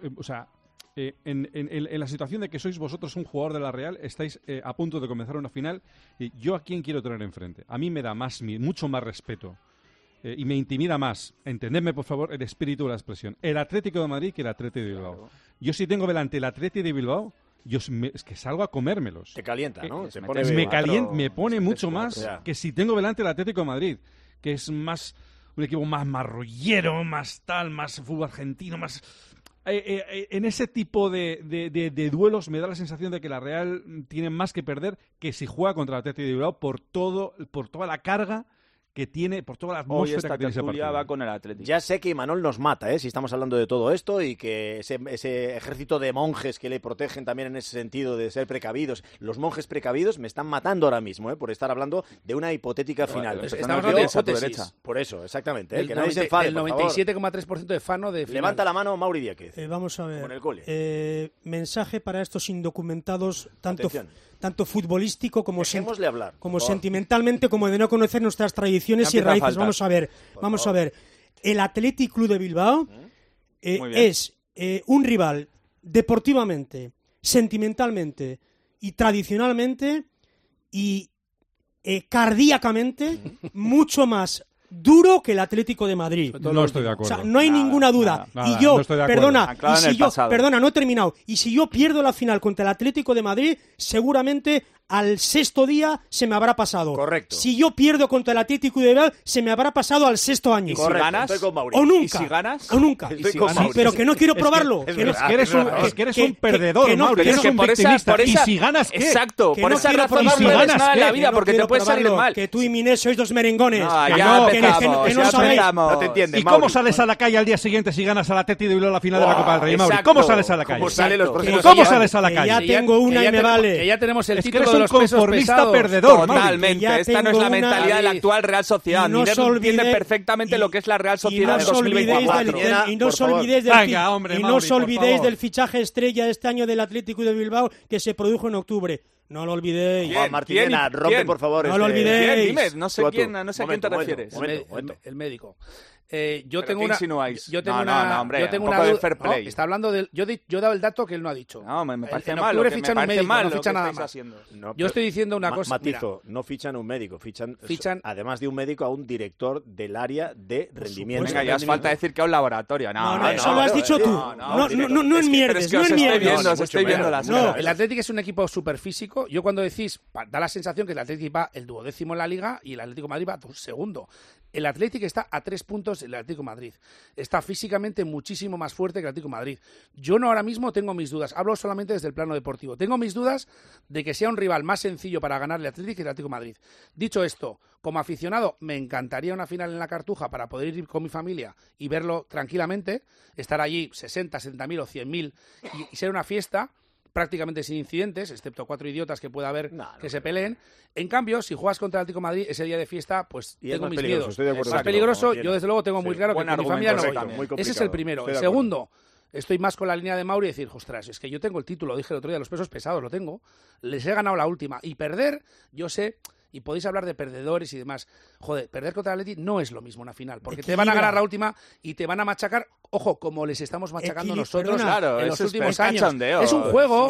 Speaker 12: la situación de que sois vosotros un jugador de la Real, estáis a punto de comenzar una final, y yo a quién quiero tener enfrente. A mí me da mucho más respeto. Y me intimida más, entendedme por favor el espíritu de la expresión, el Atlético de Madrid que el Atlético de Bilbao. Claro. Yo si tengo delante el Atlético de Bilbao, es que salgo a comérmelos.
Speaker 3: Te calienta, ¿no?
Speaker 12: Me pone mucho más que si tengo delante el Atlético de Madrid, que es más un equipo más marrullero, más tal, más fútbol argentino, más... En ese tipo de duelos me da la sensación de que la Real tiene más que perder que si juega contra el Atlético de Bilbao por toda la carga que tiene, por toda la atmósfera que tiene ese partido.
Speaker 13: Va con el Atlético.
Speaker 3: Ya sé que Imanol nos mata, si estamos hablando de todo esto, y que ese ejército de monjes que le protegen también en ese sentido de ser precavidos, los monjes precavidos me están matando ahora mismo, por estar hablando de una hipotética final.
Speaker 11: Estamos hablando de hipótesis.
Speaker 3: Por eso, exactamente.
Speaker 11: Que nadie se enfade, el 97,3% de Fano de final.
Speaker 3: Levanta la mano Mauri Díaz.
Speaker 10: Vamos a ver.
Speaker 3: Con el cole.
Speaker 10: Mensaje para estos indocumentados, tanto futbolístico como sentimentalmente, como de no conocer nuestras tradiciones y raíces. Vamos a ver. El Athletic Club de Bilbao es un rival deportivamente, sentimentalmente y tradicionalmente y cardíacamente mucho más duro que el Atlético de Madrid.
Speaker 12: No estoy de acuerdo.
Speaker 10: O sea, no hay ninguna duda.
Speaker 12: Nada,
Speaker 10: y yo,
Speaker 12: no estoy de
Speaker 10: no he terminado. Y si yo pierdo la final contra el Atlético de Madrid, seguramente al sexto día se me habrá pasado.
Speaker 3: Correcto.
Speaker 10: Si yo pierdo contra el Atlético de Bilbao, se me habrá pasado al sexto año.
Speaker 13: ¿Y si ganas?
Speaker 10: O nunca.
Speaker 13: ¿Y si ganas?
Speaker 10: O nunca.
Speaker 3: Sí,
Speaker 10: pero que no quiero probarlo.
Speaker 12: Es que eres un perdedor, Mauro.
Speaker 13: Es que por esa,
Speaker 12: ¿Y si ganas qué?
Speaker 13: Exacto,
Speaker 10: Que
Speaker 13: por
Speaker 10: no
Speaker 13: esa
Speaker 10: quiero
Speaker 13: razón no
Speaker 10: probarlo.
Speaker 13: pruebes
Speaker 12: ¿Si
Speaker 13: nada en la
Speaker 12: ganas
Speaker 13: vida,
Speaker 10: qué?
Speaker 13: porque
Speaker 10: No
Speaker 13: te puede
Speaker 10: quiero
Speaker 13: salir
Speaker 10: probarlo.
Speaker 13: mal.
Speaker 10: Que tú y Minés sois dos merengones.
Speaker 13: No,
Speaker 10: Que
Speaker 13: ya
Speaker 10: no, que
Speaker 13: empezamos,
Speaker 10: no
Speaker 13: ya
Speaker 10: sabéis.
Speaker 13: empezamos.
Speaker 3: No te entiendes,
Speaker 12: ¿Y cómo
Speaker 3: Mauri.
Speaker 12: sales a la calle al día siguiente si ganas al Atleti de Bilbao la final de la Copa del Rey, Mauri?
Speaker 13: Exacto.
Speaker 12: ¿Cómo sales a la calle?
Speaker 3: ¿Cómo salen los próximos
Speaker 12: ¿Cómo
Speaker 3: años?
Speaker 12: sales a la
Speaker 10: Que
Speaker 12: calle?
Speaker 10: ya tengo una y me vale.
Speaker 11: Que ya tenemos el
Speaker 12: Es que
Speaker 11: título
Speaker 12: eres
Speaker 11: de
Speaker 12: un
Speaker 11: los pesos
Speaker 12: conformista
Speaker 11: pesados.
Speaker 12: perdedor, Mauri.
Speaker 13: Totalmente,
Speaker 10: Ya
Speaker 13: esta no es
Speaker 10: tengo
Speaker 13: la
Speaker 10: una-
Speaker 13: mentalidad de la actual Real Sociedad.
Speaker 10: Y no
Speaker 13: Miner
Speaker 10: os olvidéis-
Speaker 13: entiende perfectamente lo que es la Real
Speaker 10: Y
Speaker 13: Sociedad
Speaker 10: no
Speaker 13: de
Speaker 10: os olvidéis
Speaker 13: 2024.
Speaker 10: y no os
Speaker 3: Por favor.
Speaker 10: olvidéis
Speaker 12: Venga, hombre,
Speaker 10: y no
Speaker 12: Mauri,
Speaker 10: os
Speaker 12: por
Speaker 10: olvidéis
Speaker 12: favor.
Speaker 10: del fichaje estrella de este año del Atlético de Bilbao que se produjo en octubre. No lo olvidéis.
Speaker 3: Juan Martínez, rompe
Speaker 13: ¿Quién?
Speaker 3: por favor.
Speaker 10: No lo olvidéis.
Speaker 13: Bien, dime, no sé
Speaker 3: Tú a
Speaker 13: a quién
Speaker 3: tú.
Speaker 13: te
Speaker 3: Momento,
Speaker 13: refieres.
Speaker 3: momento.
Speaker 11: El médico. Yo
Speaker 13: ¿Pero
Speaker 11: tengo
Speaker 13: qué
Speaker 11: una.
Speaker 13: insinuáis?
Speaker 11: Yo tengo
Speaker 13: No,
Speaker 11: una.
Speaker 13: no, hombre,
Speaker 11: yo tengo
Speaker 13: un
Speaker 11: una
Speaker 13: poco de
Speaker 11: duda.
Speaker 13: fair play.
Speaker 11: No, está hablando del. Yo he dado el dato que él no ha dicho.
Speaker 13: No, me parece
Speaker 11: En
Speaker 13: mal.
Speaker 11: octubre
Speaker 13: Lo que me
Speaker 11: fichan un
Speaker 13: parece
Speaker 11: médico,
Speaker 13: mal
Speaker 11: no
Speaker 13: lo que
Speaker 11: fichan nada
Speaker 13: estáis
Speaker 11: más.
Speaker 13: haciendo.
Speaker 3: No,
Speaker 11: Yo estoy diciendo una cosa.
Speaker 3: Matizo, no fichan un médico, fichan además de un médico a un director del área de rendimiento.
Speaker 13: Venga, ya os falta decir que a un laboratorio.
Speaker 10: No, eso lo has dicho tú. No enmierdes, no
Speaker 13: Os
Speaker 10: enmierdes.
Speaker 13: estoy viendo las
Speaker 11: No,
Speaker 13: caras.
Speaker 11: el Atlético es un equipo súper físico. Yo cuando decís, da la sensación que el Atlético va el 12º en la Liga y el Atlético de Madrid va segundo. El Atlético está a 3 puntos del Atlético de Madrid. Está físicamente muchísimo más fuerte que el Atlético de Madrid. Yo no ahora mismo tengo mis dudas. Hablo solamente desde el plano deportivo. Tengo mis dudas de que sea un rival más sencillo para ganarle al Atlético que el Atlético de Madrid. Dicho esto, como aficionado, me encantaría una final en la Cartuja para poder ir con mi familia y verlo tranquilamente, estar allí 60, 70.000 o 100.000 y ser una fiesta prácticamente sin incidentes, excepto 4 idiotas que pueda haber que se peleen. En cambio, si juegas contra el Atlético de Madrid, ese día de fiesta, pues
Speaker 3: Y es
Speaker 11: tengo
Speaker 3: más
Speaker 11: mis
Speaker 3: peligroso,
Speaker 11: miedos.
Speaker 3: estoy de acuerdo
Speaker 11: Es más
Speaker 3: contigo,
Speaker 11: peligroso,
Speaker 3: como
Speaker 11: yo desde luego tengo muy claro que
Speaker 13: buen
Speaker 11: con mi familia no
Speaker 13: argumento,
Speaker 11: voy.
Speaker 3: muy complicado.
Speaker 11: Ese es el primero.
Speaker 3: Estoy
Speaker 11: El
Speaker 3: de acuerdo.
Speaker 11: segundo, estoy más con la línea de Mauri y decir, ostras, es que yo tengo el título, lo dije el otro día, los pesos pesados lo tengo, les he ganado la última. Y perder, yo sé, y podéis hablar de perdedores y demás. Joder, perder contra el Atleti no es lo mismo una final, porque te van a ganar la última y te van a machacar, ojo, como les estamos machacando nosotros
Speaker 13: Claro,
Speaker 11: en los
Speaker 13: eso
Speaker 11: últimos
Speaker 13: es
Speaker 11: años.
Speaker 13: cachondeo.
Speaker 11: Es un juego.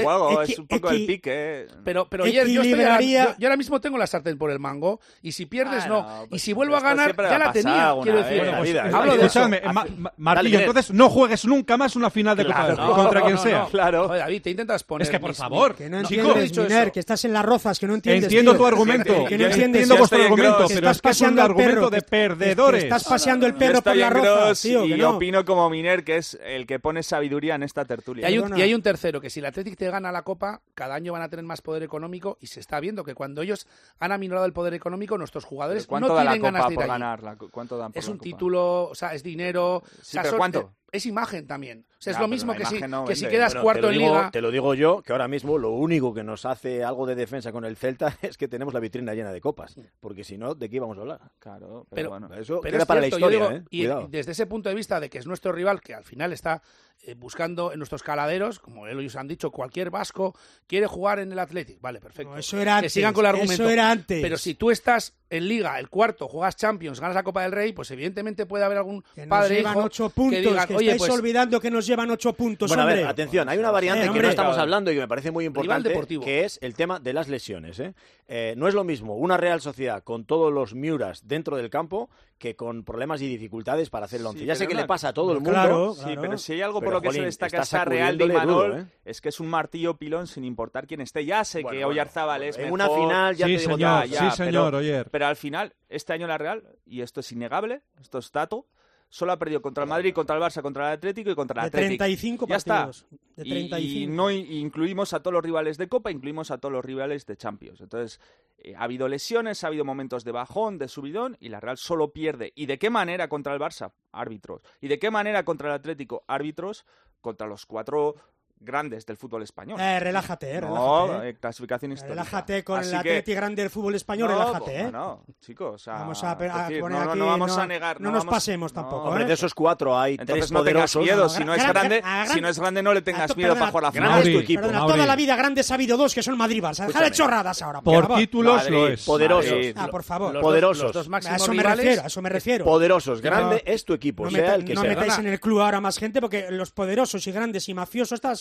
Speaker 13: Es un poco el pique.
Speaker 11: Pero ayer yo ahora mismo tengo la sartén por el mango y si pierdes no. Y si vuelvo a ganar, ya la tenía. Quiero decir, hablo de eso.
Speaker 12: Escúchame, Martillo, entonces no juegues nunca más una final de Copa del Rey contra quien sea.
Speaker 3: Claro.
Speaker 11: Joder, David, te intentas poner.
Speaker 12: Es que por favor,
Speaker 10: Que no entiendes, Miner, que estás en las rozas, que no entiendes.
Speaker 12: entiendo
Speaker 10: tío.
Speaker 12: tu argumento,
Speaker 10: Que no entiendes.
Speaker 12: entiendo vuestro argumento,
Speaker 10: Que
Speaker 12: pero
Speaker 10: estás
Speaker 12: es que es un
Speaker 10: paseando al
Speaker 12: argumento
Speaker 10: perro,
Speaker 12: de
Speaker 10: que
Speaker 12: perdedores.
Speaker 10: estás paseando el perro por
Speaker 13: Estoy
Speaker 10: las
Speaker 13: en
Speaker 10: rozas,
Speaker 13: Gross
Speaker 10: tío, que
Speaker 13: y
Speaker 10: no.
Speaker 13: opino como Miner, que es el que pone sabiduría en esta tertulia.
Speaker 11: Y hay un tercero, que si el Athletic te gana la Copa, cada año van a tener más poder económico y se está viendo que cuando ellos han aminorado el poder económico, nuestros jugadores
Speaker 13: ¿Cuánto
Speaker 11: no
Speaker 13: da la
Speaker 11: tienen ganas
Speaker 13: Copa
Speaker 11: de ir
Speaker 13: por
Speaker 11: allí.
Speaker 13: ganar? ¿Cuánto dan por
Speaker 11: Es
Speaker 13: la
Speaker 11: un
Speaker 13: Copa?
Speaker 11: título, o sea, es dinero.
Speaker 13: Sí,
Speaker 11: o sea,
Speaker 13: pero ¿cuánto?
Speaker 11: Es imagen también. O sea, es
Speaker 13: Ya,
Speaker 11: lo
Speaker 13: pero
Speaker 11: mismo
Speaker 13: la
Speaker 11: que si,
Speaker 13: imagen no
Speaker 11: que si
Speaker 13: vende.
Speaker 11: quedas cuarto en Liga.
Speaker 3: Te lo digo yo, que ahora mismo lo único que nos hace algo de defensa con el Celta es que tenemos la vitrina llena de copas. Porque si no, ¿de qué íbamos a hablar?
Speaker 13: Claro,
Speaker 11: Pero
Speaker 13: bueno.
Speaker 3: Eso
Speaker 11: Pero
Speaker 3: queda
Speaker 11: es
Speaker 3: para
Speaker 11: cierto,
Speaker 3: la historia,
Speaker 11: yo digo, y
Speaker 3: Cuidado.
Speaker 11: desde ese punto de vista de que es nuestro rival, que al final está buscando en nuestros caladeros, como ellos han dicho, cualquier vasco quiere jugar en el Athletic. Vale, perfecto.
Speaker 10: No, eso era
Speaker 11: que
Speaker 10: antes,
Speaker 11: sigan con el argumento.
Speaker 10: eso era antes.
Speaker 11: Pero si tú estás en Liga, el cuarto, juegas Champions, ganas la Copa del Rey, pues evidentemente puede haber algún
Speaker 10: Que nos
Speaker 11: padre
Speaker 10: llevan
Speaker 11: hijo
Speaker 10: 8 puntos,
Speaker 11: que digan,
Speaker 10: que
Speaker 11: oye,
Speaker 10: estáis
Speaker 11: pues
Speaker 10: olvidando que nos llevan 8 puntos,
Speaker 3: Bueno, a
Speaker 10: hombre.
Speaker 3: ver, atención, hay una variante que
Speaker 10: hombre.
Speaker 3: no estamos hablando y que me parece muy importante,
Speaker 11: deportivo.
Speaker 3: que es el tema de las lesiones. No es lo mismo una Real Sociedad con todos los Miuras dentro del campo que con problemas y dificultades para hacer el once.
Speaker 13: Sí,
Speaker 3: ya sé
Speaker 13: pero
Speaker 3: que
Speaker 13: no-
Speaker 3: le pasa a todo el mundo.
Speaker 10: Claro,
Speaker 13: Sí,
Speaker 10: claro.
Speaker 13: pero si hay algo
Speaker 3: Pero,
Speaker 13: por lo que
Speaker 3: jolín,
Speaker 13: se destaca
Speaker 3: está
Speaker 13: esta Real de
Speaker 3: sacudiéndole
Speaker 13: Imanol,
Speaker 3: duro,
Speaker 13: es que es un martillo pilón sin importar quién esté. Ya sé que Oyarzábal es
Speaker 3: en
Speaker 13: mejor.
Speaker 3: una final ya
Speaker 12: Sí,
Speaker 3: te digo
Speaker 12: señor,
Speaker 3: ya,
Speaker 12: sí, señor, Oyer.
Speaker 13: Pero al final, este año la Real, y esto es innegable, esto es dato, solo ha perdido contra el Madrid, contra el Barça, contra el Atlético y contra el
Speaker 10: De
Speaker 13: Atlético.
Speaker 10: 35
Speaker 13: Ya está.
Speaker 10: partidos. De 35.
Speaker 13: Y no incluimos a todos los rivales de Copa, incluimos a todos los rivales de Champions. Entonces, ha habido lesiones, ha habido momentos de bajón, de subidón, y la Real solo pierde. ¿Y de qué manera contra el Barça? Árbitros. ¿Y de qué manera contra el Atlético? Árbitros contra los 4 grandes del fútbol español.
Speaker 10: Relájate,
Speaker 13: No,
Speaker 10: relájate.
Speaker 13: clasificación histórica.
Speaker 10: Relájate con
Speaker 13: Así
Speaker 10: el
Speaker 13: que-
Speaker 10: Atleti grande del fútbol español,
Speaker 13: No,
Speaker 10: relájate,
Speaker 13: No, chicos, o sea,
Speaker 10: Vamos a
Speaker 13: es decir,
Speaker 10: poner
Speaker 13: no,
Speaker 10: aquí,
Speaker 13: no vamos
Speaker 10: no-
Speaker 13: a negar.
Speaker 10: no nos pasemos tampoco,
Speaker 3: Hombre,
Speaker 10: ¿eh?
Speaker 3: de esos 4 hay
Speaker 13: Entonces
Speaker 3: 3
Speaker 13: no tengas
Speaker 3: poderosos.
Speaker 13: miedo,
Speaker 10: No,
Speaker 13: si no es
Speaker 10: gran-
Speaker 13: grande,
Speaker 10: gran-
Speaker 13: si no es grande no le tengas miedo para jugar la final.
Speaker 3: Grande es tu equipo.
Speaker 10: Perdona,
Speaker 12: Mauri.
Speaker 10: toda la vida grandes ha habido 2 que son Madrid-Barça. Deja de chorradas ahora.
Speaker 12: Por
Speaker 10: favor.
Speaker 12: títulos
Speaker 13: Madrid,
Speaker 12: lo es.
Speaker 3: Poderosos.
Speaker 13: Madrid.
Speaker 10: Por favor.
Speaker 11: Los
Speaker 3: Poderosos.
Speaker 11: Los dos
Speaker 10: A
Speaker 11: máximos
Speaker 10: eso me
Speaker 11: rivales.
Speaker 10: refiero, a eso me refiero.
Speaker 3: Poderosos.
Speaker 10: No,
Speaker 3: Grande es tu equipo,
Speaker 10: No,
Speaker 3: sea el que
Speaker 10: no
Speaker 3: sea.
Speaker 10: metáis en el club ahora más gente porque los poderosos y grandes y mafiosos está así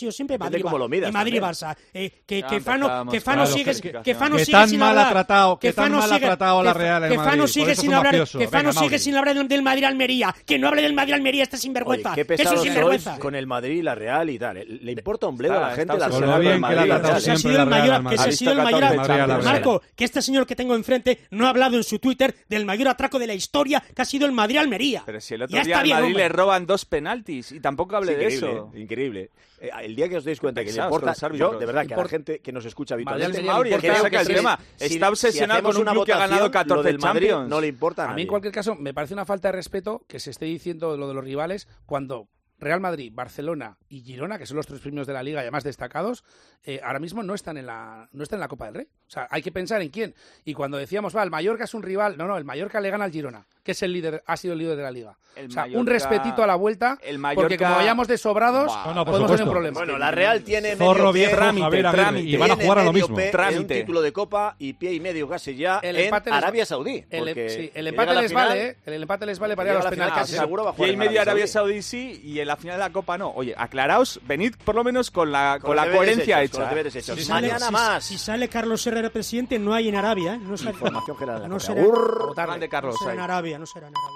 Speaker 10: sido siempre
Speaker 3: Depende cómo lo midas,
Speaker 10: Madrid-Barça. Que Fano sigue
Speaker 12: sin hablar. Que Fano sigue
Speaker 10: tratado
Speaker 12: a la Real en Madrid.
Speaker 10: Que Fano sigue sin hablar del Madrid-Almería. Que no hable del Madrid-Almería, este sinvergüenza.
Speaker 3: Oye, qué pesado sois con el Madrid y la Real y tal. Le importa un bledo a la gente la
Speaker 12: Arsenal del Madrid.
Speaker 10: Que ha sido el mayor. Marco, que este señor que tengo enfrente no ha hablado en su Twitter del mayor atraco de la historia, que ha sido el Madrid-Almería.
Speaker 13: Pero si el otro día al Madrid le roban 2 penaltis y tampoco hablé de eso.
Speaker 3: Increíble. El día que os deis cuenta que le importa, yo, de verdad, que a la gente que nos escucha habitualmente,
Speaker 13: creo que el tema está obsesionado con un club que ha ganado 14 Champions.
Speaker 3: No le importa a nadie.
Speaker 11: A mí, en cualquier caso, me parece una falta de respeto que se esté diciendo lo de los rivales cuando Real Madrid, Barcelona y Girona, que son los 3 premios de la Liga y además destacados, ahora mismo no están en la Copa del Rey. O sea, hay que pensar en quién. Y cuando decíamos, el Mallorca es un rival, no, el Mallorca le gana al Girona, que es el líder, ha sido el líder de la Liga. Mallorca, un respetito a la vuelta, porque como vayamos de sobrados, podemos tener un problema.
Speaker 3: Bueno, la Real tiene
Speaker 12: trámite, y van a jugar a lo mismo.
Speaker 3: Un título de Copa y pie y medio casi ya en Arabia Saudí.
Speaker 11: El empate les vale, el empate les vale para ir a los penaltis.
Speaker 13: Pie y medio Arabia Saudí sí, y en la final de la Copa no. Oye, aclaraos, venid por lo menos con la coherencia hecha.
Speaker 3: Mañana más.
Speaker 10: Si sale Carlos Herrera presidente, no hay en Arabia, ¿eh? No
Speaker 3: Información general.
Speaker 10: No será
Speaker 13: de Carlos.
Speaker 10: en Arabia, no será en Arabia.